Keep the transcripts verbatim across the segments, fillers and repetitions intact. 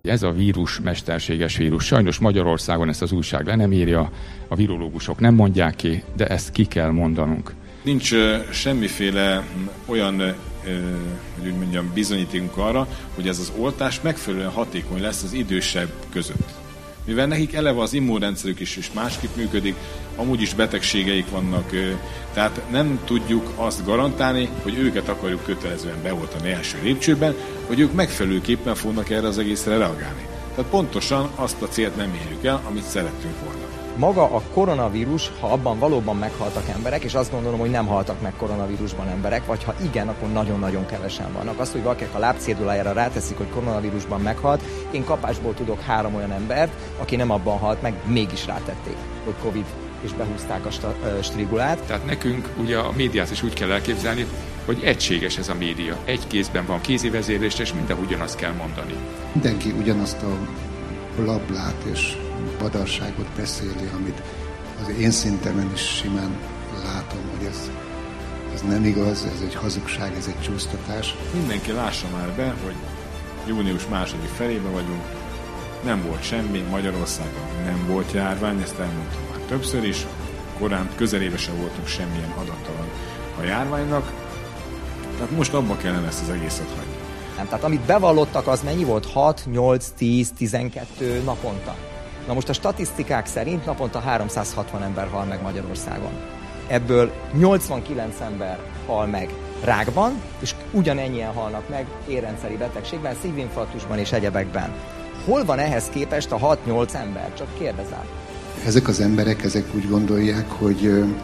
Ez a vírus mesterséges vírus. Sajnos Magyarországon ezt az újság le nem írja, a virológusok nem mondják ki, de ezt ki kell mondanunk. Nincs uh, semmiféle olyan, uh, hogy úgy mondjam, bizonyítékunk arra, hogy ez az oltás megfelelően hatékony lesz az idősebb között. Mivel nekik eleve az immunrendszerük is, is másképp működik, amúgy is betegségeik vannak, uh, tehát nem tudjuk azt garantálni, hogy őket akarjuk kötelezően beoltani első lépcsőben, hogy ők megfelelőképpen fognak erre az egészre reagálni. Tehát pontosan azt a célt nem érjük el, amit szerettünk volna. Maga a koronavírus, ha abban valóban meghaltak emberek, és azt gondolom, hogy nem haltak meg koronavírusban emberek, vagy ha igen, akkor nagyon-nagyon kevesen vannak. Azt, hogy valakinek a lábcédulájára ráteszik, hogy koronavírusban meghalt, én kapásból tudok három olyan embert, aki nem abban halt meg, mégis rátették, hogy Covid, és behúzták a strigulát. Tehát nekünk ugye a médiát is úgy kell elképzelni, hogy egységes ez a média. Egy kézben van kézi vezérlés, és minden ugyanazt kell mondani. Mindenki ugyanazt a blablát és badarságot beszéli, amit az én szintemen is simán látom, hogy ez, ez nem igaz, ez egy hazugság, ez egy csúsztatás. Mindenki lássa már be, hogy június második felében vagyunk, nem volt semmi, Magyarországon nem volt járvány, ezt elmondtam már többször is, korán közelébe sem voltunk semmilyen adattal a járványnak, tehát most abba kellene ezt az egészet hagyni. Nem, tehát amit bevallottak, az mennyi volt? hat, nyolc, tíz, tizenkettő naponta. Na most a statisztikák szerint naponta háromszázhatvan ember hal meg Magyarországon. Ebből nyolcvankilenc ember hal meg rákban, és ugyanennyien halnak meg érrendszeri betegségben, szívinfarktusban és egyebekben. Hol van ehhez képest a hat-nyolc ember? Csak kérdezem. Ezek az emberek, ezek úgy gondolják, hogy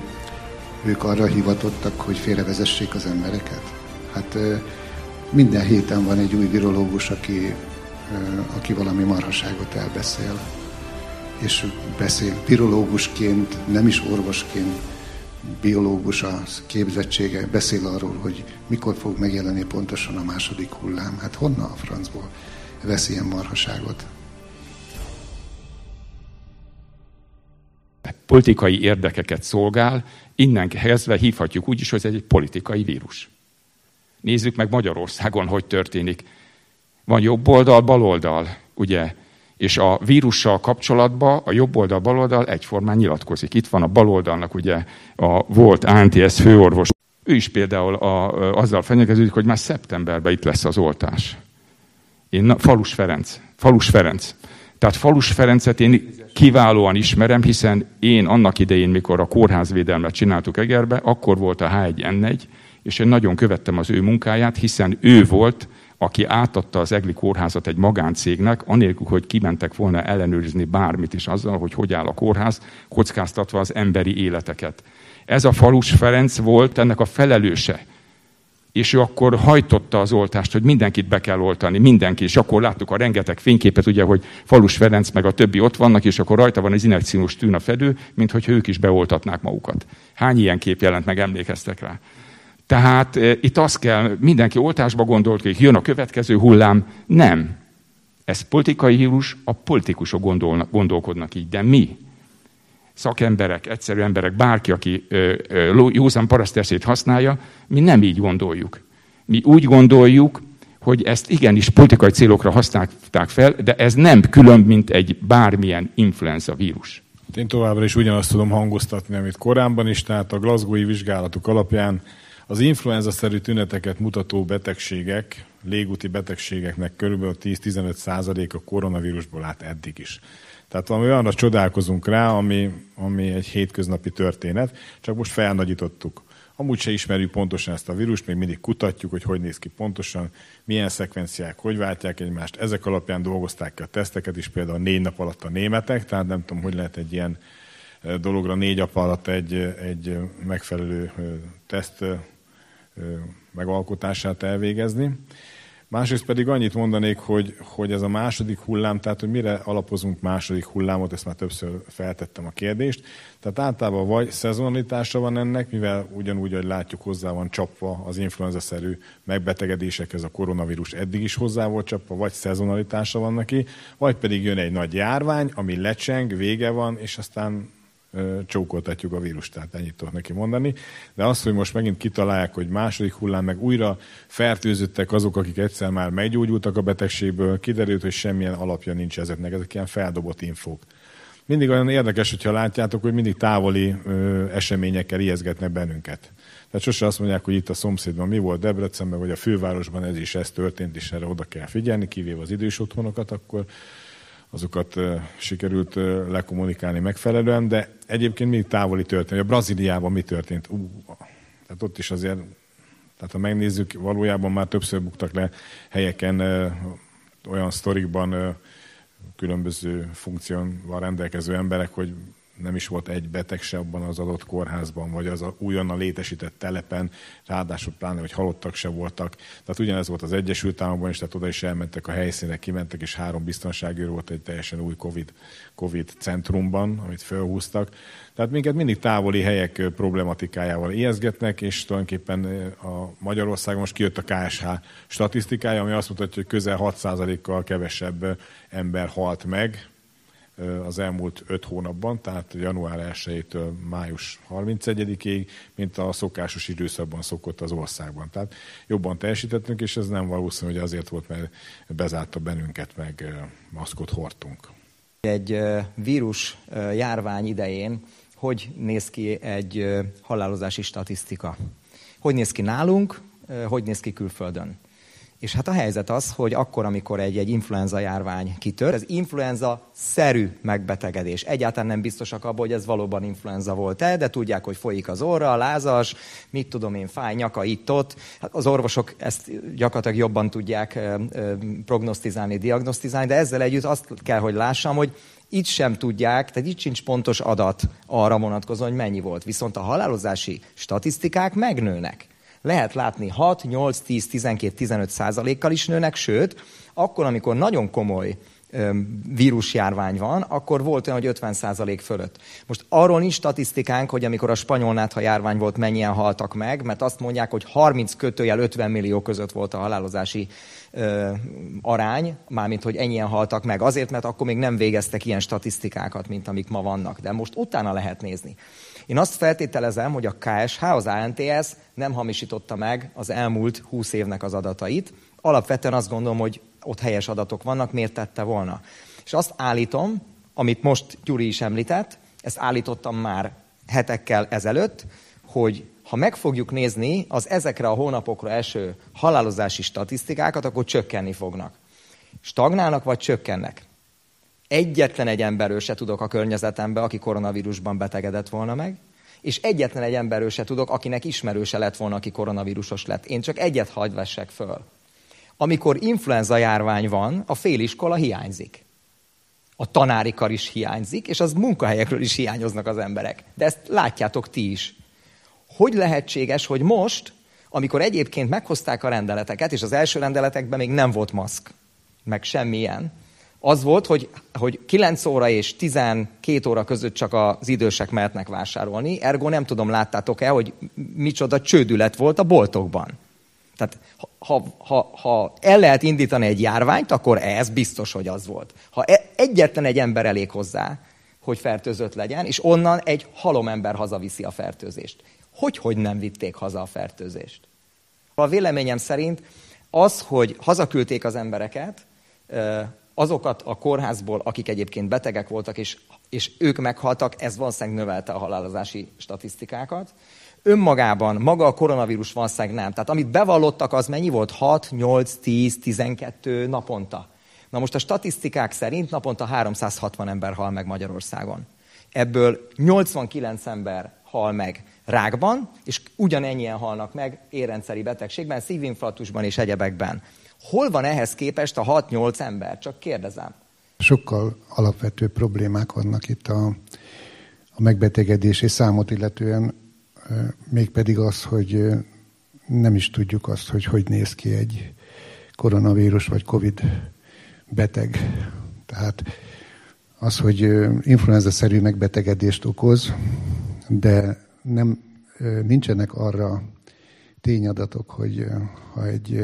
ők arra hivatottak, hogy félrevezessék az embereket. Hát minden héten van egy új virológus, aki, aki valami marhaságot elbeszél. És beszél virológusként, nem is orvosként, biológus a képzettsége, beszél arról, hogy mikor fog megjelenni pontosan a második hullám. Hát honnan a francból vesz ilyen marhaságot? Politikai érdekeket szolgál, innen kezdve hívhatjuk úgy is, hogy ez egy politikai vírus. Nézzük meg Magyarországon, hogy történik. Van jobb oldal, bal oldal, ugye? És a vírussal kapcsolatban a jobb oldal, bal oldal egyformán nyilatkozik. Itt van a bal oldalnak ugye a volt á en té es főorvos. Ő is például a, a, azzal fenyegetődik, hogy már szeptemberben itt lesz az oltás. Én, na, Falus Ferenc. Falus Ferenc. Tehát Falus Ferencet én kiválóan ismerem, hiszen én annak idején, mikor a kórházvédelmet csináltuk Egerbe, akkor volt a há egy en egy, és én nagyon követtem az ő munkáját, hiszen ő volt, aki átadta az Egli kórházat egy magáncégnek, anélkül, hogy kimentek volna ellenőrizni bármit is azzal, hogy hogy áll a kórház, kockáztatva az emberi életeket. Ez a Falus Ferenc volt ennek a felelőse. És ő akkor hajtotta az oltást, hogy mindenkit be kell oltani, mindenki. És akkor láttuk a rengeteg fényképet, ugye, hogy Falus Ferenc meg a többi ott vannak, és akkor rajta van az injekciós tűn a fedő, mint hogyha ők is beoltatnák magukat. Hány ilyen kép jelent meg, emlékeztek rá? Tehát e, itt azt kell, mindenki oltásba gondolt, hogy jön a következő hullám. Nem. Ez politikai vírus, a politikusok gondolnak, gondolkodnak így. De mi? Szakemberek, egyszerű emberek, bárki, aki ö, ö, józan paraszteszét használja, mi nem így gondoljuk. Mi úgy gondoljuk, hogy ezt igenis politikai célokra használták fel, de ez nem külön, mint egy bármilyen influenza vírus. Én továbbra is ugyanazt tudom hangoztatni, amit korábban is, tehát a glasgowi vizsgálatok alapján az influenza-szerű tüneteket mutató betegségek, légúti betegségeknek kb. tíz-tizenöt százalék a koronavírusból állt eddig is. Tehát valami olyanra csodálkozunk rá, ami, ami egy hétköznapi történet, csak most felnagyítottuk. Amúgy se ismerjük pontosan ezt a vírust, még mindig kutatjuk, hogy hogy néz ki pontosan, milyen szekvenciák, hogy váltják egymást. Ezek alapján dolgozták ki a teszteket is, például négy nap alatt a németek, tehát nem tudom, hogy lehet egy ilyen dologra négy nap alatt egy, egy megfelelő teszt megalkotását elvégezni. Másrészt pedig annyit mondanék, hogy, hogy ez a második hullám, tehát hogy mire alapozunk második hullámot, ezt már többször feltettem a kérdést. Tehát általában vagy szezonalitása van ennek, mivel ugyanúgy, hogy látjuk, hozzá van csapva az influenza-szerű megbetegedésekhez a koronavírus eddig is hozzá volt csapva, vagy szezonalitása van neki, vagy pedig jön egy nagy járvány, ami lecseng, vége van, és aztán csókoltatjuk a vírust, tehát ennyit tudok neki mondani. De az, hogy most megint kitalálják, hogy második hullám, meg újra fertőzöttek azok, akik egyszer már meggyógyultak a betegségből, kiderült, hogy semmilyen alapja nincs ezeknek, ezek ilyen feldobott infók. Mindig olyan érdekes, hogyha látjátok, hogy mindig távoli ö, eseményekkel ijeszgetnek bennünket. Tehát sose azt mondják, hogy itt a szomszédban mi volt Debrecenben, vagy a fővárosban ez is, ez történt, és erre oda kell figyelni, kivéve az idős otthonokat, akkor azokat uh, sikerült uh, lekommunikálni megfelelően, de egyébként mindig távoli történt. A Brazíliában mi történt? Uh, tehát ott is azért, tehát ha megnézzük, valójában már többször buktak le helyeken uh, olyan sztorikban uh, különböző funkcióval rendelkező emberek, hogy nem is volt egy beteg se abban az adott kórházban, vagy az a újonnan létesített telepen, ráadásul pláne, hogy halottak se voltak. Tehát ugyanez volt az Egyesült Államokban is, tehát oda is elmentek a helyszínre, kimentek, és három biztonságőr volt egy teljesen új COVID, COVID centrumban, amit felhúztak. Tehát minket mindig távoli helyek problematikájával ijeszgetnek, és tulajdonképpen a Magyarországon most kijött a ká es há statisztikája, ami azt mutatja, hogy közel hat százalékkal kevesebb ember halt meg az elmúlt öt hónapban, tehát január elsejétől május harmincegyedikéig, mint a szokásos időszakban szokott az országban. Tehát jobban teljesítettünk, és ez nem valószínű, hogy azért volt, mert bezárta bennünket, meg maszkot hordtunk. Egy vírus járvány idején hogy néz ki egy halálozási statisztika? Hogy néz ki nálunk, hogy néz ki külföldön? És hát a helyzet az, hogy akkor, amikor egy, egy influenza járvány kitör, ez influenza-szerű megbetegedés. Egyáltalán nem biztosak abban, hogy ez valóban influenza volt-e, de tudják, hogy folyik az orra, lázas, mit tudom én, fáj, nyaka itt-ott. Hát az orvosok ezt gyakorlatilag jobban tudják prognosztizálni, diagnosztizálni, de ezzel együtt azt kell, hogy lássam, hogy itt sem tudják, tehát itt sincs pontos adat arra vonatkozóan, hogy mennyi volt. Viszont a halálozási statisztikák megnőnek. Lehet látni hat, nyolc, tíz, tizenkét, tizenöt százalékkal is nőnek, sőt, akkor, amikor nagyon komoly öm, vírusjárvány van, akkor volt olyan, hogy ötven százalék fölött. Most arról nincs statisztikánk, hogy amikor a spanyol nátha járvány volt, mennyien haltak meg, mert azt mondják, hogy harminc kötőjel ötven millió között volt a halálozási ö, arány, mármint, hogy ennyien haltak meg. Azért, mert akkor még nem végeztek ilyen statisztikákat, mint amik ma vannak. De most utána lehet nézni. Én azt feltételezem, hogy a ká es há, az á en té es nem hamisította meg az elmúlt húsz évnek az adatait. Alapvetően azt gondolom, hogy ott helyes adatok vannak, miért tette volna. És azt állítom, amit most Gyuri is említett, ezt állítottam már hetekkel ezelőtt, hogy ha meg fogjuk nézni az ezekre a hónapokra eső halálozási statisztikákat, akkor csökkenni fognak. Stagnálnak vagy csökkennek? Egyetlen egy emberről se tudok a környezetemben, aki koronavírusban betegedett volna meg, és egyetlen egy emberről se tudok, akinek ismerőse lett volna, aki koronavírusos lett. Én csak egyet hagy vessek föl. Amikor influenza járvány van, a féliskola hiányzik. A tanári kar is hiányzik, és az munkahelyekről is hiányoznak az emberek. De ezt látjátok ti is. Hogy lehetséges, hogy most, amikor egyébként meghozták a rendeleteket, és az első rendeletekben még nem volt maszk, meg semmilyen, az volt, hogy, hogy kilenc óra és tizenkét óra között csak az idősek mehetnek vásárolni, ergo nem tudom, láttátok-e, hogy micsoda csődület volt a boltokban. Tehát ha, ha, ha el lehet indítani egy járványt, akkor ez biztos, hogy az volt. Ha egyetlen egy ember elég hozzá, hogy fertőzött legyen, és onnan egy halom ember hazaviszi a fertőzést. Hogy, hogy nem vitték haza a fertőzést? A véleményem szerint az, hogy hazaküldték az embereket, azokat a kórházból, akik egyébként betegek voltak, és, és ők meghaltak, ez valószínűleg növelte a halálozási statisztikákat. Önmagában, maga a koronavírus valószínűleg nem. Tehát amit bevallottak, az mennyi volt? hat, nyolc, tíz, tizenkettő naponta. Na most a statisztikák szerint naponta háromszázhatvan ember hal meg Magyarországon. Ebből nyolcvankilenc ember hal meg rákban, és ugyanennyien halnak meg érrendszeri betegségben, szívinfarktusban és egyebekben. Hol van ehhez képest a hat-nyolc ember? Csak kérdezem. Sokkal alapvető problémák vannak itt a, a megbetegedési számot illetően, mégpedig az, hogy nem is tudjuk azt, hogy hogy néz ki egy koronavírus vagy Covid beteg. Tehát az, hogy influenza-szerű megbetegedést okoz, de nem, nincsenek arra tényadatok, hogy ha egy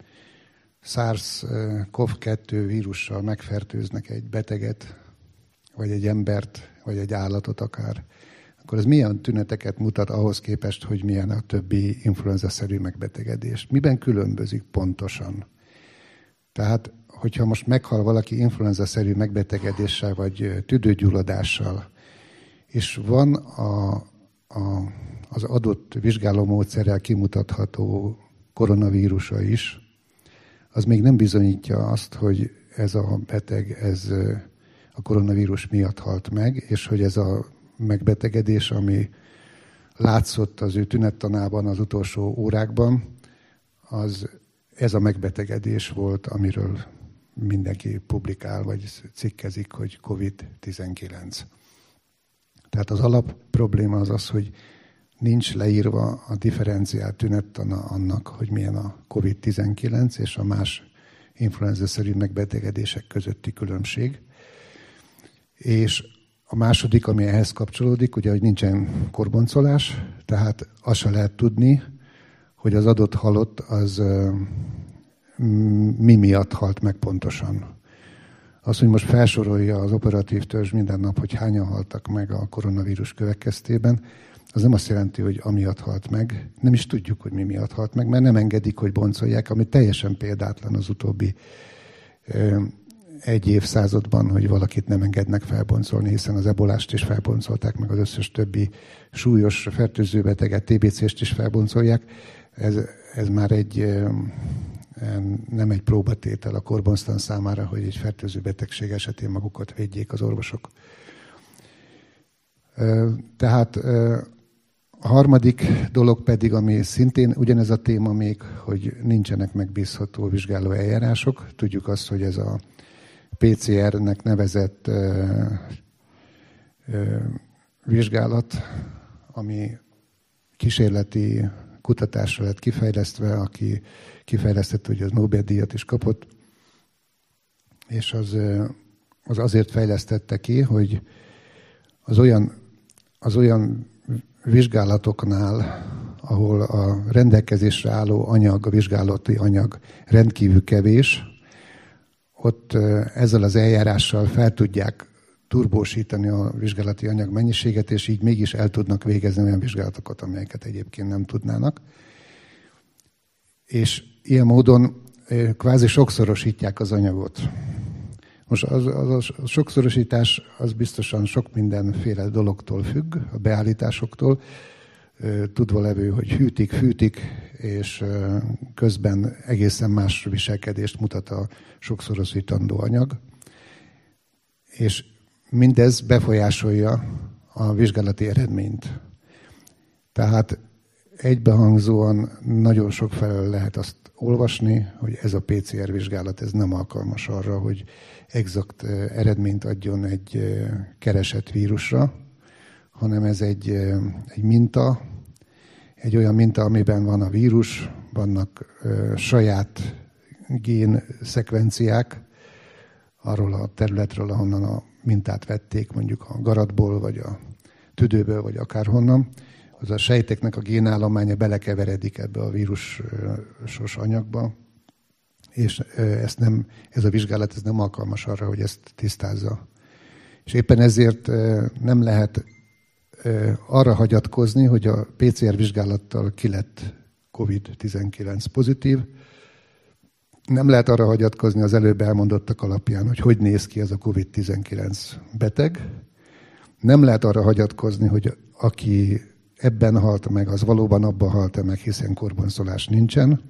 SARS-CoV kettő vírussal megfertőznek egy beteget, vagy egy embert, vagy egy állatot akár, akkor ez milyen tüneteket mutat ahhoz képest, hogy milyen a többi influenza-szerű megbetegedés. Miben különbözik pontosan? Tehát, hogyha most meghal valaki influenza-szerű megbetegedéssel, vagy tüdőgyulladással, és van a, a, az adott vizsgálómódszerrel kimutatható koronavírusa is, az még nem bizonyítja azt, hogy ez a beteg ez a koronavírus miatt halt meg, és hogy ez a megbetegedés, ami látszott az ő tünettanában az utolsó órákban, az ez a megbetegedés volt, amiről mindenki publikál, vagy cikkezik, hogy kovid tizenkilenc. Tehát az alap probléma az az, hogy nincs leírva a differenciált tünettana annak, hogy milyen a kovid tizenkilenc és a más influenza-szerű megbetegedések közötti különbség. És a második, ami ehhez kapcsolódik, ugye, hogy nincsen korboncolás, tehát azt se lehet tudni, hogy az adott halott az mi miatt halt meg pontosan. Az, hogy most felsorolja az operatív törzs minden nap, hogy hányan haltak meg a koronavírus következtében, az nem azt jelenti, hogy amiatt halt meg. Nem is tudjuk, hogy mi miatt halt meg, mert nem engedik, hogy boncolják, ami teljesen példátlan az utóbbi ö, egy évszázadban, hogy valakit nem engednek felboncolni, hiszen az ebolást is felboncolták, meg az összes többi súlyos fertőző beteget, té bé cést is felboncolják. Ez, ez már egy, ö, nem egy próbatétel a korbonztan számára, hogy egy fertőző betegség esetén magukat védjék az orvosok. Ö, tehát ö, a harmadik dolog pedig, ami szintén ugyanez a téma még, hogy nincsenek megbízható vizsgáló eljárások. Tudjuk azt, hogy ez a pé cé er-nek nevezett ö, ö, vizsgálat, ami kísérleti kutatásra lett kifejlesztve, aki kifejlesztette, hogy az Nobel-díjat is kapott, és az, az azért fejlesztette ki, hogy az olyan, az olyan vizsgálatoknál, ahol a rendelkezésre álló anyag, a vizsgálati anyag rendkívül kevés, ott ezzel az eljárással fel tudják turbósítani a vizsgálati anyag mennyiséget, és így mégis el tudnak végezni olyan vizsgálatokat, amelyeket egyébként nem tudnának. És ilyen módon kvázi sokszorosítják az anyagot. Most az, az a sokszorosítás az biztosan sok mindenféle dologtól függ, a beállításoktól. Tudva levő, hogy hűtik, fűtik, és közben egészen más viselkedést mutat a sokszorosítandó anyag. És mindez befolyásolja a vizsgálati eredményt. Tehát egybehangzóan nagyon sok felől lehet azt olvasni, hogy ez a pé cé er vizsgálat ez nem alkalmas arra, hogy exakt eredményt adjon egy keresett vírusra, hanem ez egy, egy minta, egy olyan minta, amiben van a vírus, vannak ö, saját gén szekvenciák arról a területről, ahonnan a mintát vették, mondjuk a garatból, vagy a tüdőből, vagy akárhonnan. Az a sejteknek a génállománya belekeveredik ebbe a vírusos anyagba, és ezt nem, ez a vizsgálat ez nem alkalmas arra, hogy ezt tisztázza. És éppen ezért nem lehet arra hagyatkozni, hogy a pé cé er vizsgálattal ki lett kovid tizenkilenc pozitív. Nem lehet arra hagyatkozni az előbb elmondottak alapján, hogy hogy néz ki ez a kovid tizenkilenc beteg. Nem lehet arra hagyatkozni, hogy aki ebben halt meg, az valóban abban halt meg, hiszen korboncolás nincsen.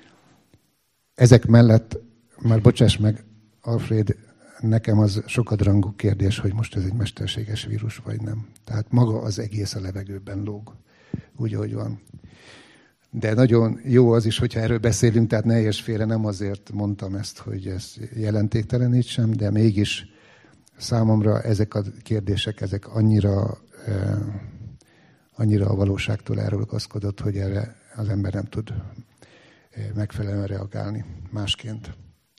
Ezek mellett, már bocsáss meg, Alfred, nekem az sokadrangú kérdés, hogy most ez egy mesterséges vírus, vagy nem. Tehát maga az egész a levegőben lóg, úgy, ahogy van. De nagyon jó az is, hogyha erről beszélünk, tehát ne érts félre, nem azért mondtam ezt, hogy ez jelentéktelenítsem, de mégis számomra ezek a kérdések, ezek annyira, eh, annyira a valóságtól elrugaszkodott, hogy erre az ember nem tud megfelelően reagálni másként.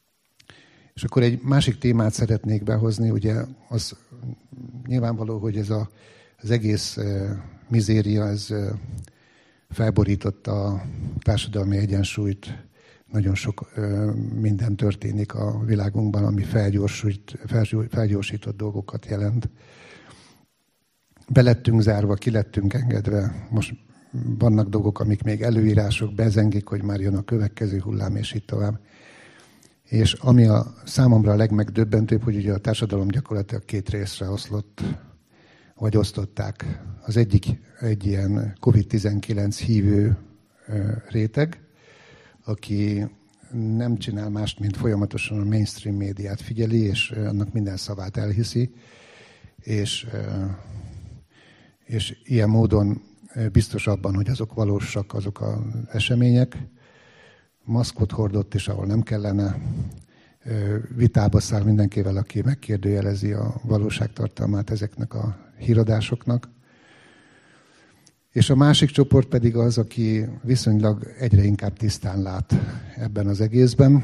És akkor egy másik témát szeretnék behozni, ugye az nyilvánvaló, hogy ez a, az egész uh, mizéria, ez uh, felborította a társadalmi egyensúlyt nagyon sok minden történik a világunkban, ami felgyorsít, felgyorsított dolgokat jelent. Be lettünk zárva, ki lettünk engedve. Most vannak dolgok, amik még előírások, bezengik, hogy már jön a következő hullám, és így tovább. És ami a számomra a legmegdöbbentőbb, hogy ugye a társadalom gyakorlatilag két részre oszlott, vagy osztották. Az egyik egy ilyen kovid tizenkilenc hívő réteg, aki nem csinál mást, mint folyamatosan a mainstream médiát figyeli, és annak minden szavát elhiszi, és, és ilyen módon biztos abban, hogy azok valósak, azok az események. Maszkot hordott, és ahol nem kellene, vitába száll mindenkivel, aki megkérdőjelezi a valóságtartalmát ezeknek a híradásoknak. És a másik csoport pedig az, aki viszonylag egyre inkább tisztán lát ebben az egészben.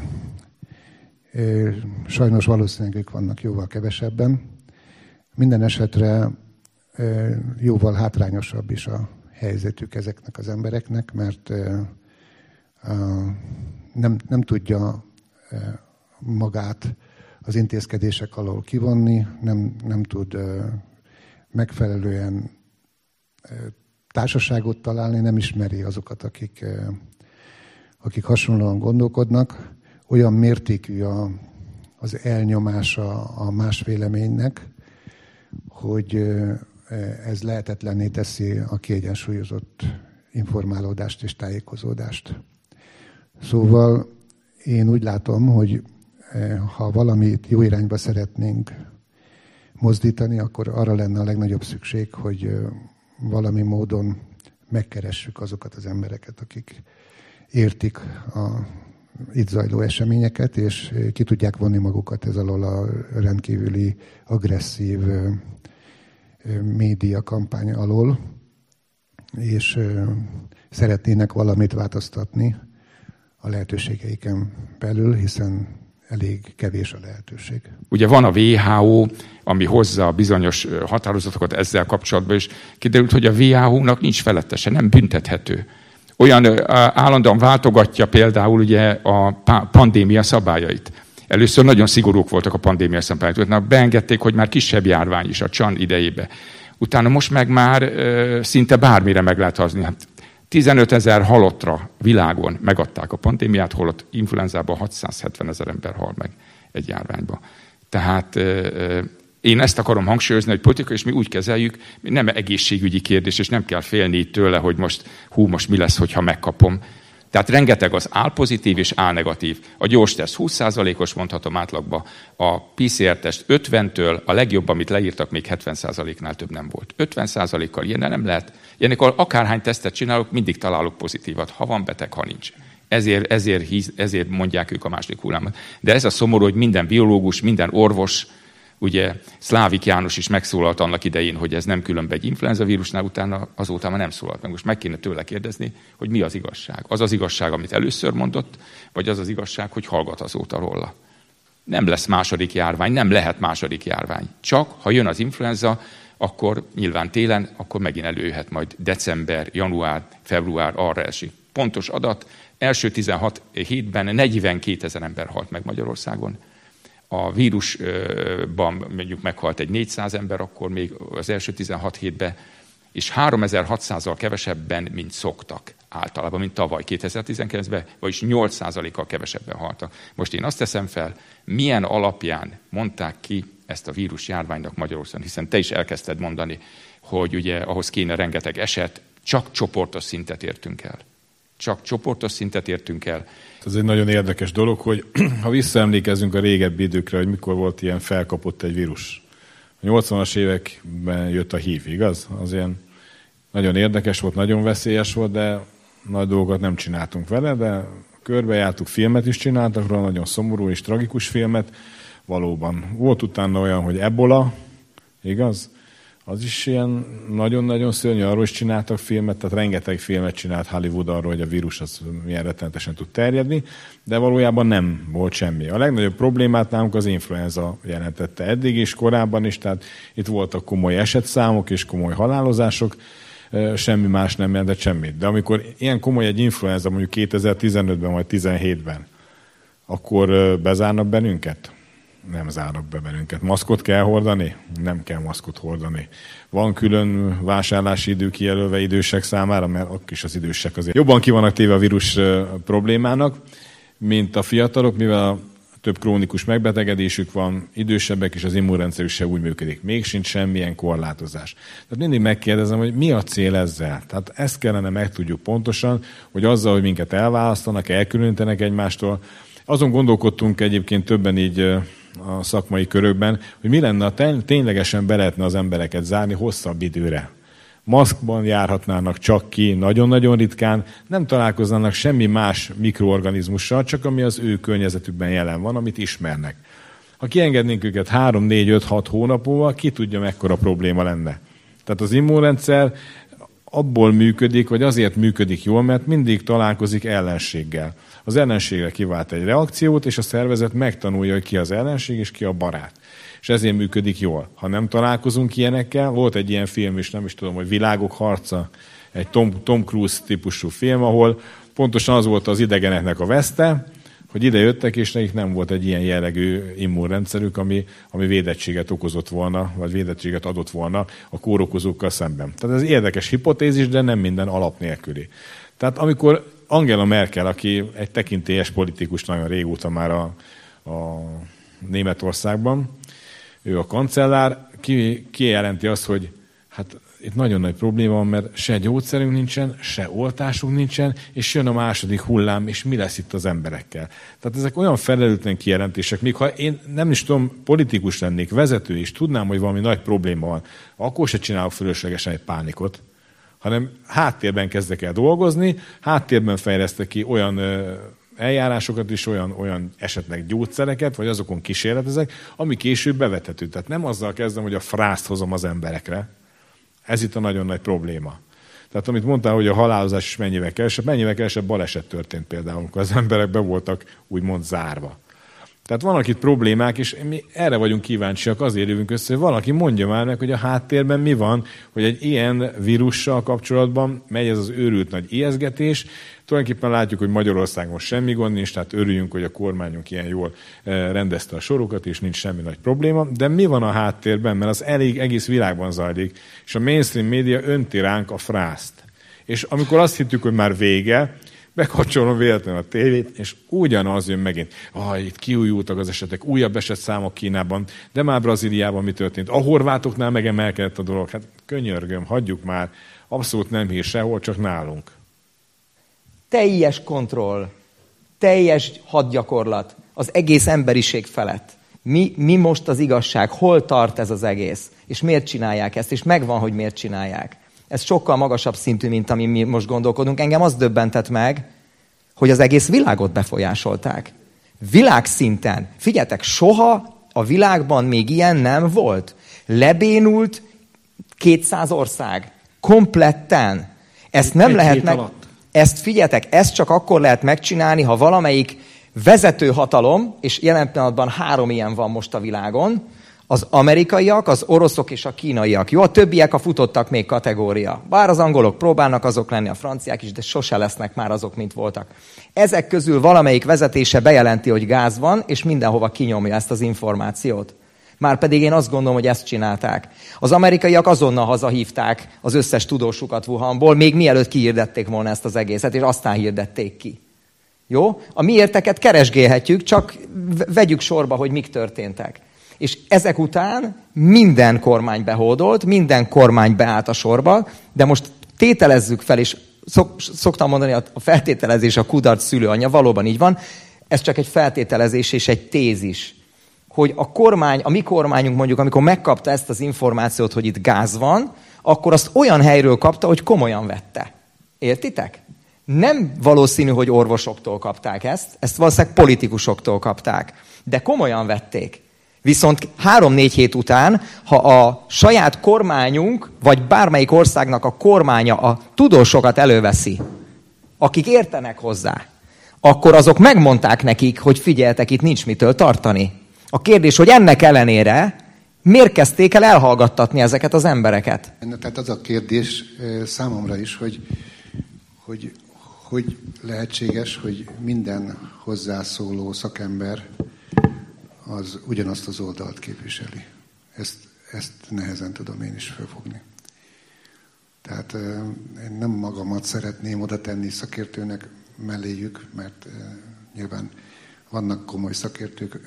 Sajnos valószínűleg ők vannak jóval kevesebben. Minden esetre jóval hátrányosabb is a helyzetük ezeknek az embereknek, mert nem, nem tudja magát az intézkedések alól kivonni, nem, nem tud megfelelően társaságot találni, nem ismeri azokat, akik, akik hasonlóan gondolkodnak. Olyan mértékű a, az elnyomása a más véleménynek, hogy ez lehetetlenné teszi a kiegyensúlyozott informálódást és tájékozódást. Szóval én úgy látom, hogy ha valamit jó irányba szeretnénk mozdítani, akkor arra lenne a legnagyobb szükség, hogy valami módon megkeressük azokat az embereket, akik értik a itt zajló eseményeket, és ki tudják vonni magukat ez alól a rendkívüli agresszív média kampány alól, és szeretnének valamit változtatni a lehetőségeiken belül, hiszen elég kevés a lehetőség. Ugye van a vé há ó, ami hozza bizonyos határozatokat ezzel kapcsolatban, és kiderült, hogy a vé há ó-nak nincs felettese, nem büntethető. Olyan állandóan váltogatja például ugye a pandémia szabályait. Először nagyon szigorúk voltak a pandémia szabályok. Utána beengedték, hogy már kisebb járvány is a csan idejébe. Utána most meg már ö, szinte bármire meg lehet hozni. Hát tizenötezer halottra világon megadták a pandémiát, holott influenzában hatszázhetvenezer ember hal meg egy járványba. Tehát ö, ö, én ezt akarom hangsúlyozni, hogy politika, és mi úgy kezeljük, nem egészségügyi kérdés, és nem kell félni tőle, hogy most hú, most mi lesz, hogyha megkapom. Tehát rengeteg az álpozitív és álnegatív. A gyors teszt húsz százalékos, mondhatom átlagban, a pé cé er teszt ötventől, a legjobb, amit leírtak, még hetven százaléknál több nem volt. ötven százalékkal ilyen nem lehet. Ilyenkor akárhány tesztet csinálok, mindig találok pozitívat, ha van beteg, ha nincs. Ezért, ezért, ezért mondják ők a második hullámot. De ez a szomorú, hogy minden biológus, minden orvos, ugye Szlávik János is megszólalt annak idején, hogy ez nem különben egy influenza vírusnál, utána azóta már nem szólalt meg. Most meg kéne tőle kérdezni, hogy mi az igazság. Az az igazság, amit először mondott, vagy az az igazság, hogy hallgat azóta róla. Nem lesz második járvány, nem lehet második járvány. Csak, ha jön az influenza, akkor nyilván télen, akkor megint előjöhet majd december, január, február, arra esik. Pontos adat, első tizenhat hétben negyvenkétezer ember halt meg Magyarországon. A vírusban mondjuk meghalt egy négyszáz ember, akkor még az első tizenhat hétben, és háromezer-hatszázzal kevesebben, mint szoktak általában, mint tavaly kétezer-tizenkilencben, vagyis nyolc százalékkal kevesebben haltak. Most én azt teszem fel, milyen alapján mondták ki ezt a vírus járványnak Magyarországon, hiszen te is elkezdted mondani, hogy ugye ahhoz kéne rengeteg eset, csak csoportos szintet értünk el. Csak csoportos szintet értünk el. Ez egy nagyon érdekes dolog, hogy ha visszaemlékezünk a régebbi időkre, hogy mikor volt ilyen felkapott egy vírus. A nyolcvanas években jött a hív, igaz? Az ilyen nagyon érdekes volt, nagyon veszélyes volt, de nagy dolgokat nem csináltunk vele, de körbejártuk, filmet is csináltak róla, nagyon szomorú és tragikus filmet. Valóban. Volt utána olyan, hogy ebola, igaz? Az is ilyen nagyon-nagyon szörnyű, arról is csináltak filmet, tehát rengeteg filmet csinált Hollywood arról, hogy a vírus az milyen rettenetesen tud terjedni, de valójában nem volt semmi. A legnagyobb problémát nálunk az influenza jelentette eddig is, korábban is, tehát itt voltak komoly esetszámok és komoly halálozások, semmi más nem jelentett semmit. De amikor ilyen komoly egy influenza, mondjuk kétezer-tizenötben vagy tizenhétben, akkor bezárnak bennünket? Nem zárnak be bennünket. Maszkot kell hordani? Nem kell maszkot hordani. Van külön vásárlási idő kijelölve idősek számára, mert ott is az idősek azért jobban ki vannak téve a vírus problémának, mint a fiatalok, mivel a több krónikus megbetegedésük van, idősebbek, és az immunrendszerük se úgy működik. Még sincs semmilyen korlátozás. Tehát mindig megkérdezem, hogy mi a cél ezzel? Tehát ezt kellene megtudjuk pontosan, hogy azzal, hogy minket elválasztanak, elkülönítenek egymástól. Azon gondolkodtunk egyébként többen így a szakmai körökben, hogy mi lenne, ha ténylegesen be lehetne az embereket zárni hosszabb időre. Maszkban járhatnának csak ki, nagyon-nagyon ritkán, nem találkoznának semmi más mikroorganizmussal, csak ami az ő környezetükben jelen van, amit ismernek. Ha kiengednénk őket három, négy, öt, hat hónap múlva, ki tudja, mekkora probléma lenne. Tehát az immunrendszer abból működik, vagy azért működik jól, mert mindig találkozik ellenséggel. Az ellenségre kivált egy reakciót, és a szervezet megtanulja, hogy ki az ellenség, és ki a barát. És ezért működik jól. Ha nem találkozunk ilyenekkel, volt egy ilyen film is, nem is tudom, hogy Világok harca, egy Tom, Tom Cruise típusú film, ahol pontosan az volt az idegeneknek a veszte, hogy ide jöttek, és nekik nem volt egy ilyen jellegű immunrendszerük, ami, ami védettséget okozott volna, vagy védettséget adott volna a kórokozókkal szemben. Tehát ez érdekes hipotézis, de nem minden alap nélküli. Tehát amikor Angela Merkel, aki egy tekintélyes politikus nagyon régóta már a, a Németországban, ő a kancellár, ki, kijelenti azt, hogy hát itt nagyon nagy probléma van, mert se gyógyszerünk nincsen, se oltásunk nincsen, és jön a második hullám, és mi lesz itt az emberekkel. Tehát ezek olyan felelőtlen kijelentések, míg ha én nem is tudom, politikus lennék, vezető is, tudnám, hogy valami nagy probléma van, akkor se csinálok fölöslegesen egy pánikot, hanem háttérben kezdek el dolgozni, háttérben fejlesztek ki olyan eljárásokat is, olyan, olyan esetleg gyógyszereket, vagy azokon kísérletezek, ami később bevethető. Tehát nem azzal kezdem, hogy a frászt hozom az emberekre. Ez itt a nagyon nagy probléma. Tehát amit mondtál, hogy a halálozás is mennyivel kevesebb, mennyivel kevesebb baleset történt például, amikor az emberek be voltak úgymond zárva. Tehát vannak itt problémák, és mi erre vagyunk kíváncsiak, azért jövünk össze, hogy valaki mondja már meg, hogy a háttérben mi van, hogy egy ilyen vírussal kapcsolatban megy ez az őrült nagy ijesztgetés. Tulajdonképpen látjuk, hogy Magyarországon semmi gond nincs, tehát örüljünk, hogy a kormányunk ilyen jól rendezte a sorokat, és nincs semmi nagy probléma. De mi van a háttérben, mert az elég egész világban zajlik, és a mainstream média önti ránk a frászt. És amikor azt hittük, hogy már vége, bekapcsolom véletlenül a tévét, és ugyanaz jön megint. Ah, itt kiújultak az esetek, újabb esetszámok Kínában, de már Brazíliában mi történt? A horvátoknál megemelkedett a dolog. Hát könyörgöm, hagyjuk már. Abszolút nem hír sehol, csak nálunk. Teljes kontroll, teljes hadgyakorlat az egész emberiség felett. Mi, mi most az igazság? Hol tart ez az egész? És miért csinálják ezt? És megvan, hogy miért csinálják. Ez sokkal magasabb szintű, mint ami mi most gondolkodunk. Engem az döbbentett meg, hogy az egész világot befolyásolták. Világszinten. Figyeljetek, soha a világban még ilyen nem volt. Lebénult kétszáz ország. Kompletten. Ezt nem Egy lehet meg... Alatt. Ezt figyeljetek, ezt csak akkor lehet megcsinálni, ha valamelyik vezető hatalom, és jelen pillanatban három ilyen van most a világon, az amerikaiak, az oroszok és a kínaiak. Jó, a többiek a futottak még kategória. Bár az angolok próbálnak azok lenni, a franciák is, de sose lesznek már azok, mint voltak. Ezek közül valamelyik vezetése bejelenti, hogy gáz van, és mindenhova kinyomja ezt az információt. Márpedig én azt gondolom, hogy ezt csinálták. Az amerikaiak azonnal hazahívták az összes tudósukat Wuhanból, még mielőtt kihirdették volna ezt az egészet, és aztán hirdették ki. Jó? A mi érteket keresgélhetjük, csak vegyük sorba, hogy mik történtek. És ezek után minden kormány behódolt, minden kormány beállt a sorba, de most tételezzük fel, és szok, szoktam mondani, a feltételezés a kudarc szülőanyja, valóban így van, ez csak egy feltételezés és egy tézis, hogy a kormány, a mi kormányunk mondjuk, amikor megkapta ezt az információt, hogy itt gáz van, akkor azt olyan helyről kapta, hogy komolyan vette. Értitek? Nem valószínű, hogy orvosoktól kapták ezt, ezt valószínűleg politikusoktól kapták, de komolyan vették. Viszont három-négy hét után, ha a saját kormányunk, vagy bármelyik országnak a kormánya a tudósokat előveszi, akik értenek hozzá, akkor azok megmondták nekik, hogy figyeltek, itt nincs mitől tartani. A kérdés, hogy ennek ellenére Miért kezdték el elhallgattatni ezeket az embereket? Tehát az a kérdés számomra is, hogy hogy, hogy lehetséges, hogy minden hozzászóló szakember az ugyanazt az oldalt képviseli. Ezt, ezt nehezen tudom én is felfogni. Tehát én nem magamat szeretném oda tenni szakértőnek melléjük, mert nyilván vannak komoly szakértők,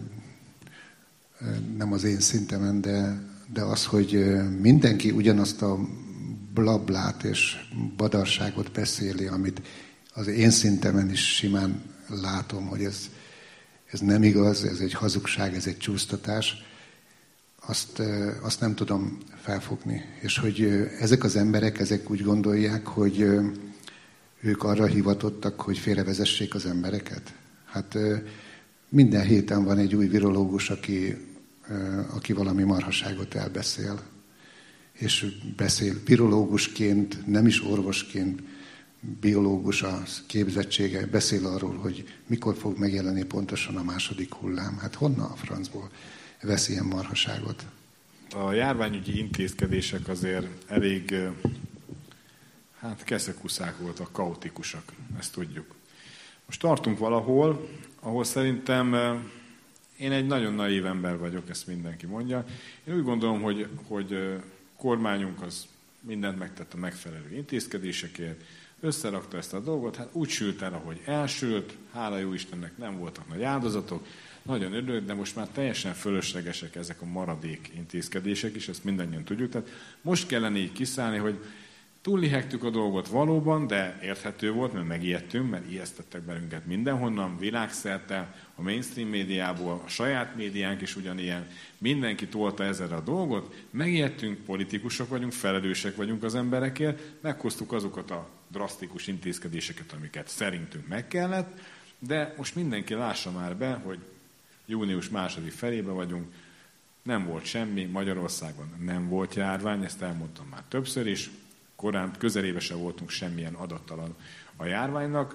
nem az én szintemen, de, de az, hogy mindenki ugyanazt a blablát és badarságot beszéli, amit az én szintemen is simán látom, hogy ez, ez nem igaz, ez egy hazugság, ez egy csúsztatás, azt, azt nem tudom felfogni. És hogy ezek az emberek, ezek úgy gondolják, hogy ők arra hivatottak, hogy félrevezessék az embereket. Hát minden héten van egy új virológus, aki, aki valami marhaságot elbeszél. És beszél virológusként, nem is orvosként, biológus a képzettsége, beszél arról, hogy mikor fog megjelenni pontosan a második hullám. Hát honnan a francból vesz ilyen marhaságot? A járványügyi intézkedések azért elég, hát keszekuszák voltak, kaotikusak, ezt tudjuk. Most tartunk valahol, ahol szerintem én egy nagyon naív ember vagyok, ezt mindenki mondja. Én úgy gondolom, hogy, hogy kormányunk az mindent megtett a megfelelő intézkedésekért, összerakta ezt a dolgot, hát úgy sült el, ahogy elsült, hála jó Istennek nem voltak nagy áldozatok, nagyon örülök, de most már teljesen fölöslegesek ezek a maradék intézkedések is, ezt mindannyian tudjuk. Tehát most kellene így kiszállni, hogy túllihegtük a dolgot valóban, de érthető volt, mert megijedtünk, mert ijesztettek bennünket mindenhonnan, világszerte, a mainstream médiából, a saját médiánk is ugyanilyen, mindenki tolta ezzel a dolgot, megijedtünk, politikusok vagyunk, felelősek vagyunk az emberekért, meghoztuk azokat a drasztikus intézkedéseket, amiket szerintünk meg kellett, de most mindenki lássa már be, hogy június második felébe vagyunk, nem volt semmi, Magyarországon nem volt járvány, ezt elmondtam már többször is, korán közelébe sem voltunk semmilyen adattal a járványnak,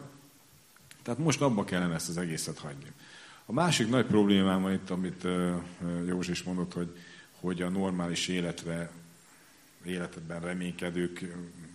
tehát most abba kellene ezt az egészet hagyni. A másik nagy problémám van itt, amit Józsi is mondott, hogy, hogy a normális életre, életedben reménykedők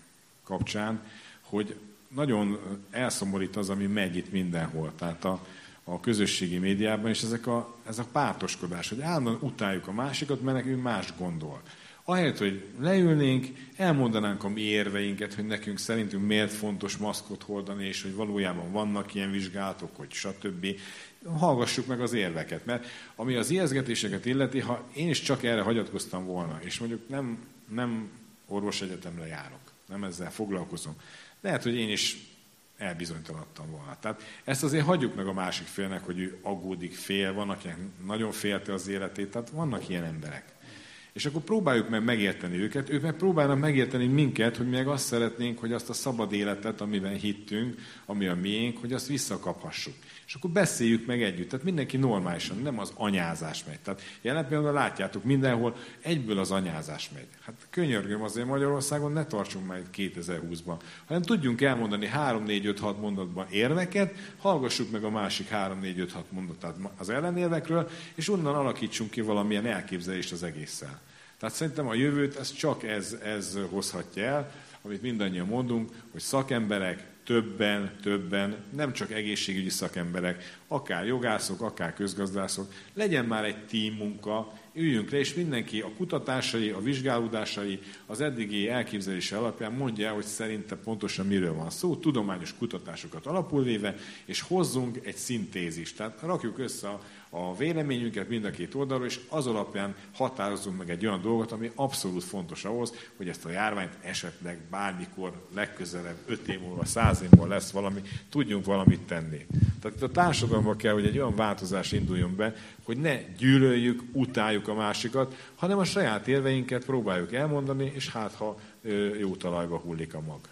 kapcsán, hogy nagyon elszomorít az, ami megy itt mindenhol. Tehát a, a közösségi médiában, és ezek a, ez a pártoskodás, hogy állandóan utáljuk a másikat, mert nekünk más gondol. Ahelyett, hogy leülnénk, elmondanánk a mi érveinket, hogy nekünk szerintünk miért fontos maszkot hordani, és hogy valójában vannak ilyen vizsgálatok, hogy stb. Hallgassuk meg az érveket, mert ami az ijesztgetéseket illeti, ha én is csak erre hagyatkoztam volna, és mondjuk nem, nem orvosegyetemre járok, nem ezzel foglalkozom, lehet, hogy én is elbizonytalanodtam volna. Tehát ezt azért hagyjuk meg a másik félnek, hogy ő aggódik, fél, van, akinek nagyon félte az életét, tehát vannak ilyen emberek. És akkor próbáljuk meg megérteni őket, ők meg próbálnak megérteni minket, hogy mi meg azt szeretnénk, hogy azt a szabad életet, amiben hittünk, ami a miénk, hogy azt visszakaphassuk. És akkor beszéljük meg együtt. Tehát mindenki normálisan, nem az anyázás megy. Tehát jelen pillanatban látjátok, mindenhol egyből az anyázás megy. Hát könyörgöm, azért Magyarországon ne tartsunk már kétezer-húszban, hanem tudjunk elmondani három, négy, öt, hat mondatban érveket, hallgassuk meg a másik három, négy, öt, hat mondatát az ellenérvekről, és onnan alakítsunk ki valamilyen elképzelést az egésszel. Tehát szerintem a jövőt ez csak ez, ez hozhatja el, amit mindannyian mondunk, hogy szakemberek többen, többen, nem csak egészségügyi szakemberek, akár jogászok, akár közgazdászok, legyen már egy team munka, üljünk le, és mindenki a kutatásai, a vizsgálódásai, az eddigi elképzelése alapján mondja el, hogy szerinte pontosan miről van szó, tudományos kutatásokat alapul véve, és hozzunk egy szintézist. Tehát rakjuk össze a, a véleményünket mind a két oldalról, és az alapján határozzunk meg egy olyan dolgot, ami abszolút fontos ahhoz, hogy ezt a járványt esetleg bármikor, legközelebb, öt év múlva, száz év múlva lesz valami, tudjunk valamit tenni. Tehát itt a társadalomban kell, hogy egy olyan változás induljon be, hogy ne gyűlöljük, utáljuk a másikat, hanem a saját érveinket próbáljuk elmondani, és hát ha jó talajba hullik a mag.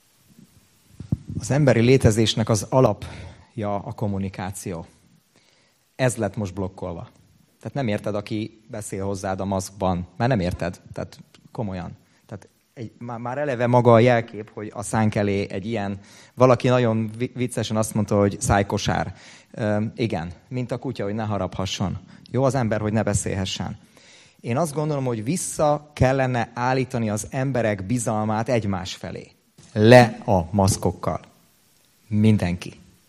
Az emberi létezésnek az alapja a kommunikáció. Ez lett most blokkolva. Tehát nem érted, aki beszél hozzád a maszkban. Már nem érted. Tehát komolyan. Tehát egy, már, már eleve maga a jelkép, hogy a szánk elé egy ilyen, valaki nagyon viccesen azt mondta, hogy szájkosár. Üm, igen, mint a kutya, hogy ne harabhasson. Jó az ember, hogy ne beszélhessen. Én azt gondolom, hogy vissza kellene állítani az emberek bizalmát egymás felé. Le a maszkokkal. Mindenki.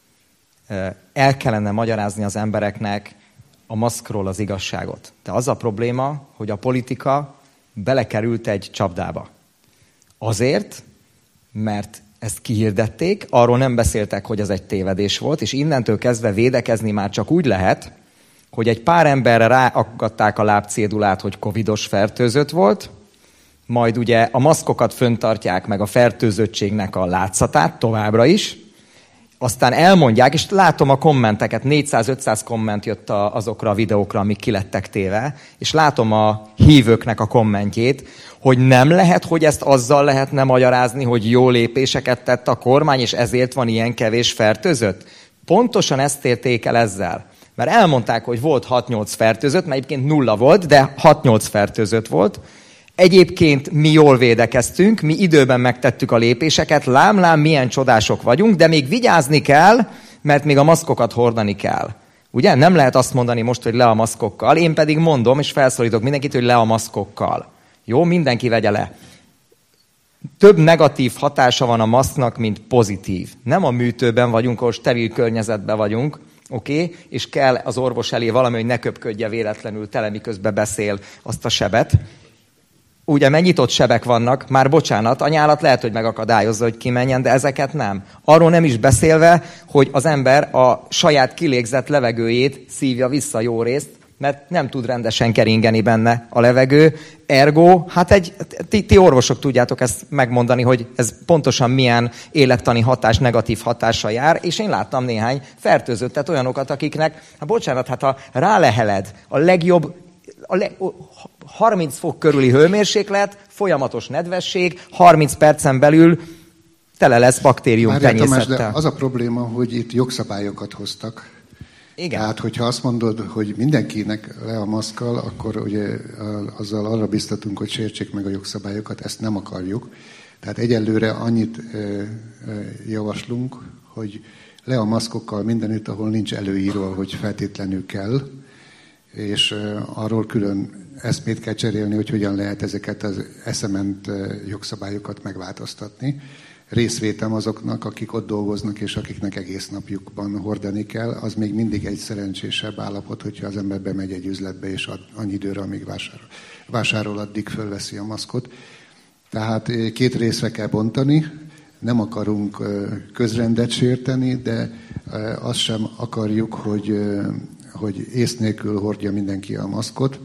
El kellene magyarázni az embereknek a maszkról az igazságot. De az a probléma, hogy a politika belekerült egy csapdába. Azért, mert ezt kihirdették, arról nem beszéltek, hogy ez egy tévedés volt, és innentől kezdve védekezni már csak úgy lehet, hogy egy pár emberre ráakadták a lábcédulát, hogy covidos fertőzött volt, majd ugye a maszkokat föntartják meg a fertőzöttségnek a látszatát továbbra is, aztán elmondják, és látom a kommenteket, négyszáz-ötszáz komment jött a, azokra a videókra, amik kilettek téve, és látom a hívőknek a kommentjét, hogy nem lehet, hogy ezt azzal lehetne magyarázni, hogy jó lépéseket tett a kormány, és ezért van ilyen kevés fertőzött. Pontosan ezt érték el ezzel. Mert elmondták, hogy volt hat-nyolc fertőzött, mert egyébként nulla volt, de hat-nyolc fertőzött volt. Egyébként mi jól védekeztünk, mi időben megtettük a lépéseket, lám-lám milyen csodások vagyunk, de még vigyázni kell, mert még a maszkokat hordani kell. Ugye? Nem lehet azt mondani most, hogy le a maszkokkal, én pedig mondom, és felszólítok mindenkit, hogy le a maszkokkal. Jó? Mindenki vegye le. Több negatív hatása van a maszknak, mint pozitív. Nem a műtőben vagyunk, ahol steril környezetben vagyunk, oké, okay? És kell az orvos elé valami, hogy ne köpködje véletlenül tele, miközben beszél azt a sebet. Ugye, mert nyitott sebek vannak, már bocsánat, a nyálat lehet, hogy megakadályozza, hogy kimenjen, de ezeket nem. Arról nem is beszélve, hogy az ember a saját kilégzett levegőjét szívja vissza jó részt, mert nem tud rendesen keringeni benne a levegő. Ergo, hát egy, ti, ti orvosok tudjátok ezt megmondani, hogy ez pontosan milyen élettani hatás, negatív hatással jár, és én láttam néhány fertőzöttet, olyanokat, akiknek, hát bocsánat, hát ha ráleheled a legjobb, a leg, harminc fok körüli hőmérséklet, folyamatos nedvesség, harminc percen belül tele lesz baktérium tenyészettel. De az a probléma, hogy itt jogszabályokat hoztak. Igen. Tehát, hogyha azt mondod, hogy mindenkinek le a maszkkal, akkor ugye azzal arra biztatunk, hogy sértsék meg a jogszabályokat, ezt nem akarjuk. Tehát egyelőre annyit javaslunk, hogy le a maszkokkal mindenütt, ahol nincs előírva, hogy feltétlenül kell, és arról külön eszmét kell cserélni, hogy hogyan lehet ezeket az eszement jogszabályokat megváltoztatni. Részvétem azoknak, akik ott dolgoznak, és akiknek egész napjukban hordani kell, az még mindig egy szerencsésebb állapot, hogyha az ember bemegy egy üzletbe, és ad annyi időre, amíg vásárol, vásárol, addig fölveszi a maszkot. Tehát két részre kell bontani, nem akarunk közrendet sérteni, de azt sem akarjuk, hogy, hogy ész nélkül hordja mindenki a maszkot,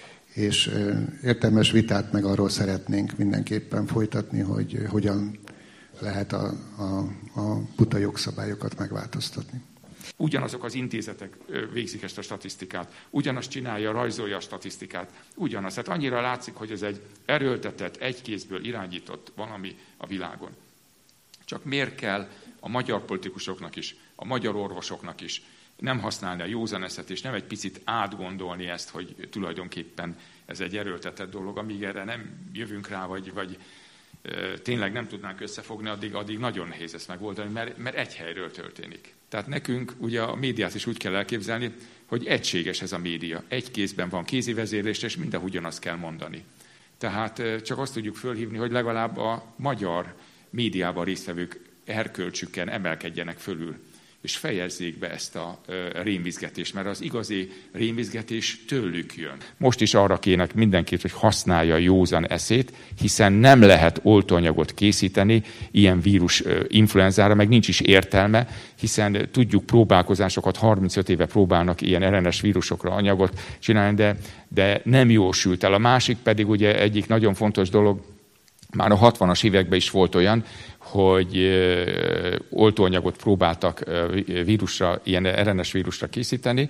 és értelmes vitát meg arról szeretnénk mindenképpen folytatni, hogy hogyan lehet a, a, a buta jogszabályokat megváltoztatni. Ugyanazok az intézetek végzik ezt a statisztikát, ugyanazt csinálja, rajzolja a statisztikát, ugyanaz. Hát annyira látszik, hogy ez egy erőltetett, egy kézből irányított valami a világon. Csak miért kell a magyar politikusoknak is, a magyar orvosoknak is nem használni a józan eszet, és nem egy picit átgondolni ezt, hogy tulajdonképpen ez egy erőltetett dolog, amíg erre nem jövünk rá, vagy, vagy tényleg nem tudnánk összefogni, addig, addig nagyon nehéz ezt megoldani, mert, mert egy helyről történik. Tehát nekünk ugye a médiát is úgy kell elképzelni, hogy egységes ez a média. Egy kézben van kézi vezérlés, és mindenhol ugyanazt kell mondani. Tehát csak azt tudjuk fölhívni, hogy legalább a magyar médiában résztvevők erkölcsükön emelkedjenek fölül, és fejezzék be ezt a rémizgetést, mert az igazi rémizgetés tőlük jön. Most is arra kének mindenkit, hogy használja józan eszét, hiszen nem lehet oltóanyagot készíteni ilyen vírus influenzára, meg nincs is értelme, hiszen tudjuk próbálkozásokat, harmincöt éve próbálnak ilyen er en es vírusokra anyagot csinálni, de, de nem jósült el. A másik pedig ugye egyik nagyon fontos dolog, már a hatvanas években is volt olyan, hogy oltóanyagot próbáltak vírusra, ilyen er en es vírusra készíteni,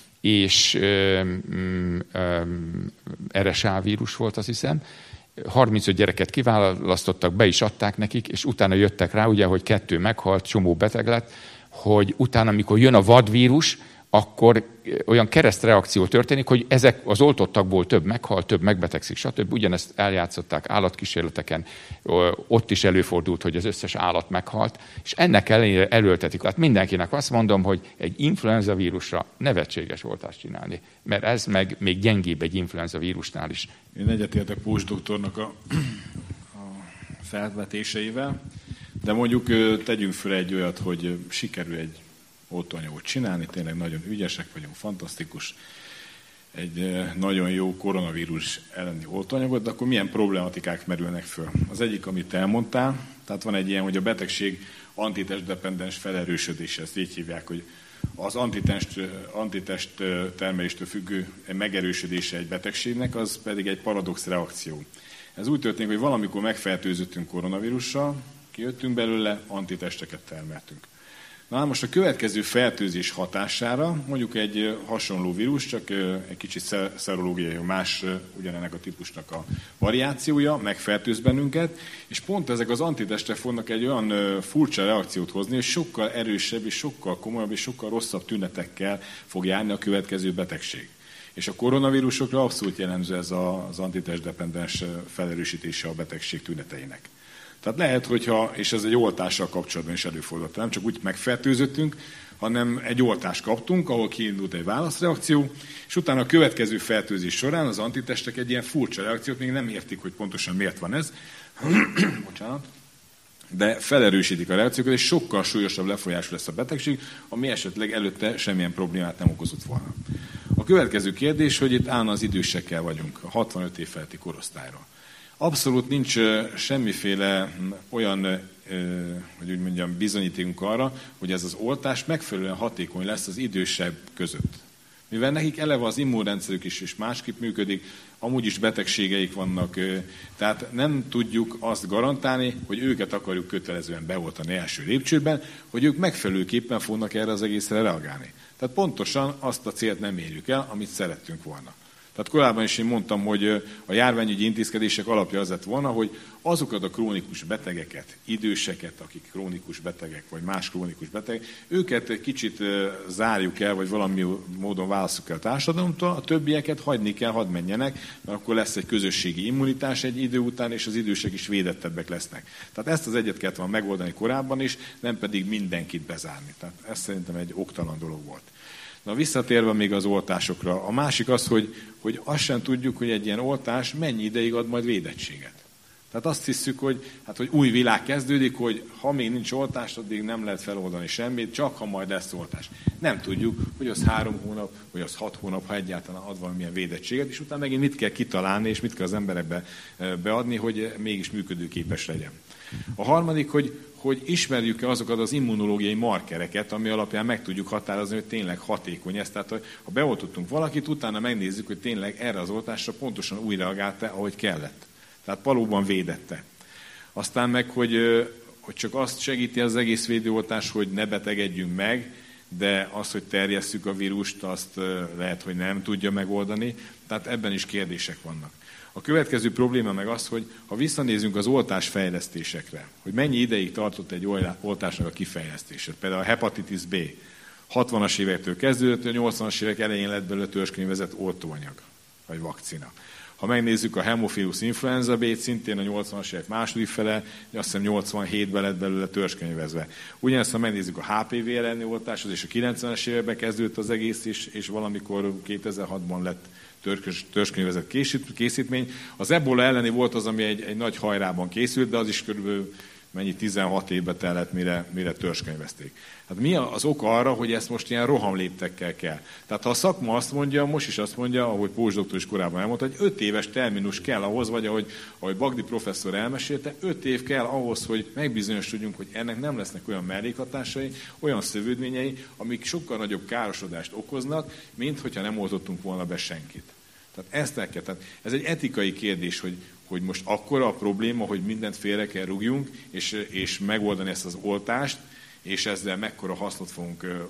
és er es á vírus volt, azt hiszem. harmincöt gyereket kiválasztottak, be is adták nekik, és utána jöttek rá, ugye, hogy kettő meghalt, csomó beteg lett, hogy utána, amikor jön a vadvírus, akkor olyan keresztreakció történik, hogy ezek az oltottakból több meghal, több megbetegszik, stb. Ugyanezt eljátszották állatkísérleteken, ott is előfordult, hogy az összes állat meghalt, és ennek ellenére erőltetik. Tehát mindenkinek azt mondom, hogy egy influenza vírusra nevetséges oltást csinálni, mert ez meg még gyengébb egy influenza vírusnál is. Én egyetértek Pós doktornak a, a felvetéseivel, de mondjuk tegyünk föl egy olyat, hogy sikerül egy oltóanyagot csinálni, tényleg nagyon ügyesek vagyunk, fantasztikus, egy nagyon jó koronavírus elleni oltóanyagot, de akkor milyen problematikák merülnek föl? Az egyik, amit elmondtál, tehát van egy ilyen, hogy a betegség antitestdependens felerősödése, ezt így hívják, hogy az antitest, antitest termeléstől függő megerősödése egy betegségnek, az pedig egy paradox reakció. Ez úgy történik, hogy valamikor megfertőzöttünk koronavírussal, kijöttünk belőle, antitesteket termeltünk. Na most a következő fertőzés hatására, mondjuk egy hasonló vírus, csak egy kicsit szerológiai, más ugyanennek a típusnak a variációja, megfertőz bennünket, és pont ezek az antitestek fognak egy olyan furcsa reakciót hozni, és sokkal erősebb, és sokkal komolyabb, és sokkal rosszabb tünetekkel fog járni a következő betegség. És a koronavírusokra abszolút jellemző ez az antitestdependens felerősítése a betegség tüneteinek. Tehát lehet, hogyha, és ez egy oltással kapcsolatban is előfordult, nem csak úgy megfertőzöttünk, hanem egy oltást kaptunk, ahol kiindult egy válaszreakció, és utána a következő fertőzés során az antitestek egy ilyen furcsa reakciót, még nem értik, hogy pontosan miért van ez, bocsánat, de felerősítik a reakciókat, és sokkal súlyosabb lefolyású lesz a betegség, ami esetleg előtte semmilyen problémát nem okozott volna. A következő kérdés, hogy itt állna az idősekkel vagyunk, a hatvanöt év feletti korosztályról. Abszolút nincs semmiféle olyan, hogy úgy mondjam, bizonyítékunk arra, hogy ez az oltás megfelelően hatékony lesz az idősebb között. Mivel nekik eleve az immunrendszerük is, is másképp működik, amúgy is betegségeik vannak, tehát nem tudjuk azt garantálni, hogy őket akarjuk kötelezően beoltani első lépcsőben, hogy ők megfelelőképpen fognak erre az egészre reagálni. Tehát pontosan azt a célt nem érjük el, amit szerettünk volna. Tehát korábban is én mondtam, hogy a járványügyi intézkedések alapja az lett volna, hogy azokat a krónikus betegeket, időseket, akik krónikus betegek, vagy más krónikus betegek, őket egy kicsit zárjuk el, vagy valami módon válasszuk el a társadalomtól, a többieket hagyni kell, hadd menjenek, mert akkor lesz egy közösségi immunitás egy idő után, és az idősek is védettebbek lesznek. Tehát ezt az egyet kellett volna megoldani korábban is, nem pedig mindenkit bezárni. Tehát ez szerintem egy oktalan dolog volt. Na visszatérve még az oltásokra, a másik az, hogy, hogy azt sem tudjuk, hogy egy ilyen oltás mennyi ideig ad majd védettséget. Tehát azt hiszük, hogy, hát, hogy új világ kezdődik, hogy ha még nincs oltás, addig nem lehet feloldani semmit, csak ha majd lesz oltás. Nem tudjuk, hogy az három hónap, vagy az hat hónap, ha egyáltalán ad valamilyen védettséget, és utána megint mit kell kitalálni, és mit kell az emberekbe beadni, hogy mégis működőképes legyen. A harmadik, hogy, hogy ismerjük-e azokat az immunológiai markereket, ami alapján meg tudjuk határozni, hogy tényleg hatékony ez. Tehát, ha beoltottunk valakit, utána megnézzük, hogy tényleg erre az oltásra pontosan úgy reagált-e, ahogy kellett. Tehát valóban védette. Aztán meg, hogy, hogy csak azt segíti az egész védőoltás, hogy ne betegedjünk meg, de az, hogy terjesszük a vírust, azt lehet, hogy nem tudja megoldani. Tehát ebben is kérdések vannak. A következő probléma meg az, hogy ha visszanézünk az oltás fejlesztésekre, hogy mennyi ideig tartott egy oltásnak a kifejlesztése. Például a hepatitis B hatvanas évektől kezdődött, a nyolcvanas évek elején lett belőle törzskönyvezett oltóanyag, vagy vakcina. Ha megnézzük a Haemophilus influenza B-t, szintén a nyolcvanas évek második fele, azt hiszem nyolcvanhétben lett belőle törzskönyvezve. Ugyanezt, ha megnézzük a há pé vé elleni oltáshoz, és a kilencvenes években kezdődött az egész is, és valamikor kétezer-hatban lett törzskönyvezett készítmény. Az ebola elleni volt az, ami egy, egy nagy hajrában készült, de az is körülbelül mennyi tizenhat évbe tellett, mire, mire törzskönyvezték. Hát mi az oka arra, hogy ezt most ilyen rohamléptekkel kell? Tehát ha a szakma azt mondja, most is azt mondja, ahogy Pós doktor is korábban elmondta, hogy öt éves terminus kell ahhoz, vagy ahogy, ahogy Bagdi professzor elmesélte, öt év kell ahhoz, hogy megbizonyosodjunk, hogy ennek nem lesznek olyan mellékhatásai, olyan szövődményei, amik sokkal nagyobb károsodást okoznak, mint hogyha nem oltottunk volna be senkit. Tehát ezt el kell. Tehát ez egy etikai kérdés, hogy, hogy most akkora a probléma, hogy mindent félre kell rúgjunk, és, és megoldani ezt az oltást, és ezzel mekkora hasznot fogunk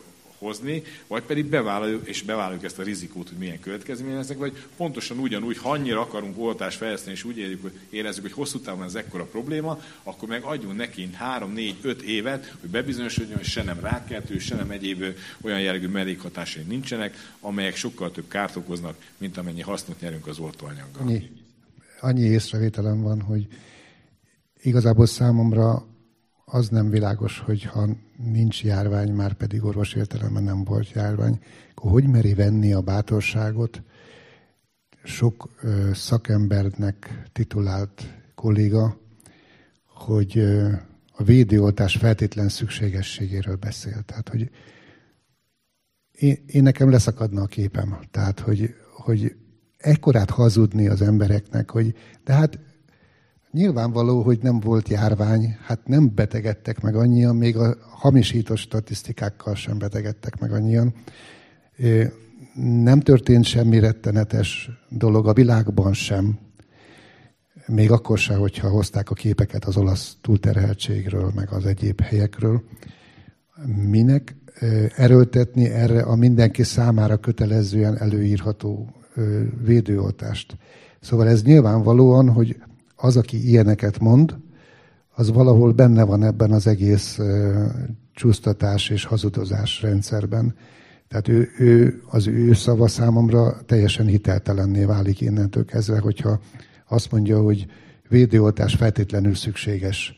hozni, vagy pedig bevállaljuk, és bevállaljuk ezt a rizikót, hogy milyen következmények lesznek, vagy pontosan ugyanúgy, ha annyira akarunk oltást fejleszteni, és úgy érezzük, hogy, érezzük, hogy hosszú távon ez ekkora probléma, akkor meg adjunk neki három, négy, öt évet, hogy bebizonyosodjon, hogy se nem rákkeltő, se nem egyéb olyan jellegű mellékhatásai nincsenek, amelyek sokkal több kárt okoznak, mint amennyi hasznot nyerünk az oltóanyaggal. Annyi, annyi észrevételem van, hogy igazából számomra az nem világos, hogy ha nincs járvány, már pedig orvosi értelemben nem volt járvány, akkor hogy meri venni a bátorságot sok ö, szakembernek titulált kolléga, hogy ö, a védőoltás feltétlen szükségességéről beszél. Tehát, hogy én, én nekem leszakadna a képem. Tehát, hogy, hogy ekkorát hazudni az embereknek, hogy de hát nyilvánvaló, hogy nem volt járvány, hát nem betegedtek meg annyian, még a hamisított statisztikákkal sem betegedtek meg annyian. Nem történt semmi rettenetes dolog a világban sem, még akkor sem, hogyha hozták a képeket az olasz túlterheltségről, meg az egyéb helyekről. Minek erőltetni erre a mindenki számára kötelezően előírható védőoltást? Szóval ez nyilvánvalóan, hogy az, aki ilyeneket mond, az valahol benne van ebben az egész uh, csúsztatás és hazudozás rendszerben. Tehát ő, ő, az ő szava számomra teljesen hiteltelenné válik innentől kezdve, hogyha azt mondja, hogy védőoltás feltétlenül szükséges.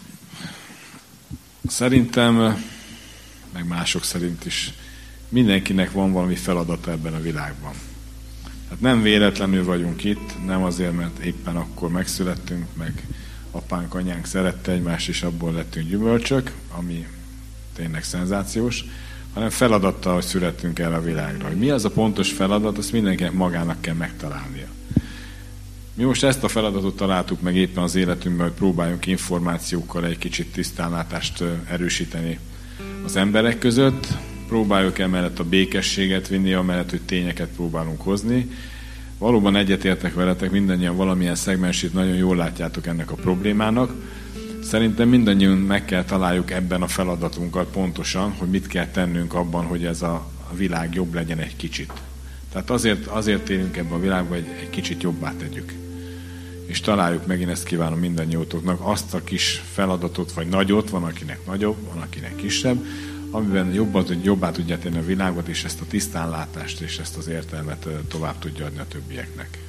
Szerintem, meg mások szerint is, mindenkinek van valami feladata ebben a világban. Hát nem véletlenül vagyunk itt, nem azért, mert éppen akkor megszülettünk, meg apánk, anyánk szerette egymást, és abból lettünk gyümölcsök, ami tényleg szenzációs, hanem feladattal, hogy születtünk el a világra. Hogy mi az a pontos feladat, azt mindenkinek magának kell megtalálnia. Mi most ezt a feladatot találtuk meg éppen az életünkben, hogy próbáljunk információkkal egy kicsit tisztánlátást erősíteni az emberek között, próbáljuk emellett a békességet vinni, amellett, hogy tényeket próbálunk hozni. Valóban egyetértek veletek, mindannyian valamilyen szegmensét nagyon jól látjátok ennek a problémának. Szerintem mindannyian meg kell találjuk ebben a feladatunkat pontosan, hogy mit kell tennünk abban, hogy ez a világ jobb legyen egy kicsit. Tehát azért, azért élünk ebben a világban, hogy egy kicsit jobbá tegyük. És találjuk meg, én ezt kívánom mindannyiótoknak, azt a kis feladatot, vagy nagyot, van akinek nagyobb, van akinek kisebb, amiben jobban, jobbá tudja tenni a világot, és ezt a tisztánlátást és ezt az értelmet tovább tudja adni a többieknek.